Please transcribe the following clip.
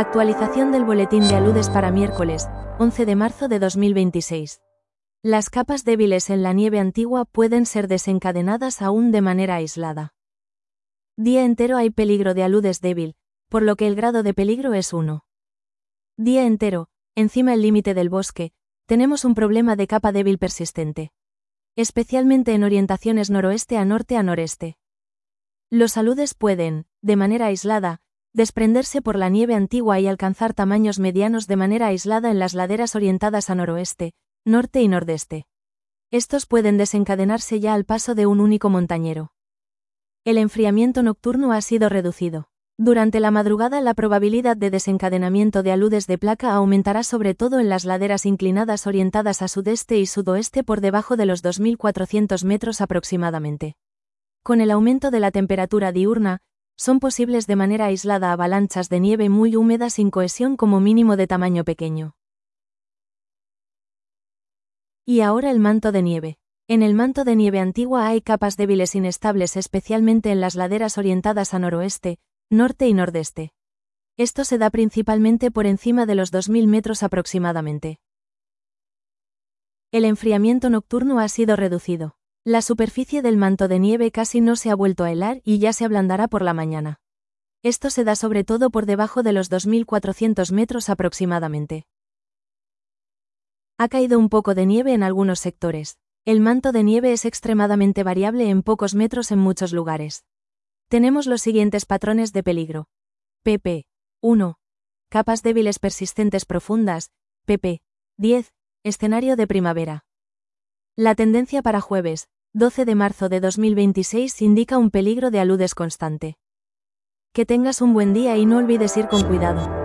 Actualización del boletín de aludes para miércoles, 11 de marzo de 2026. Las capas débiles en la nieve antigua pueden ser desencadenadas aún de manera aislada. Día entero hay peligro de aludes débil, por lo que el grado de peligro es 1. Día entero, encima el límite del bosque, tenemos un problema de capa débil persistente. Especialmente en orientaciones noroeste a noreste. Los aludes pueden, de manera aislada, desprenderse por la nieve antigua y alcanzar tamaños medianos de manera aislada en las laderas orientadas a noroeste, norte y nordeste. Estos pueden desencadenarse ya al paso de un único montañero. El enfriamiento nocturno ha sido reducido. Durante la madrugada la probabilidad de desencadenamiento de aludes de placa aumentará sobre todo en las laderas inclinadas orientadas a sudeste y sudoeste por debajo de los 2.400 metros aproximadamente. Con el aumento de la temperatura diurna, son posibles de manera aislada avalanchas de nieve muy húmeda sin cohesión como mínimo de tamaño pequeño. Y ahora el manto de nieve. En el manto de nieve antigua hay capas débiles inestables especialmente en las laderas orientadas a noroeste, norte y nordeste. Esto se da principalmente por encima de los 2.000 metros aproximadamente. El enfriamiento nocturno ha sido reducido. La superficie del manto de nieve casi no se ha vuelto a helar y ya se ablandará por la mañana. Esto se da sobre todo por debajo de los 2.400 metros aproximadamente. Ha caído un poco de nieve en algunos sectores. El manto de nieve es extremadamente variable en pocos metros en muchos lugares. Tenemos los siguientes patrones de peligro. pp. 1. Capas débiles persistentes profundas. pp. 10. Escenario de primavera. La tendencia para jueves, 12 de marzo de 2026 indica un peligro de aludes constante. Que tengas un buen día y no olvides ir con cuidado.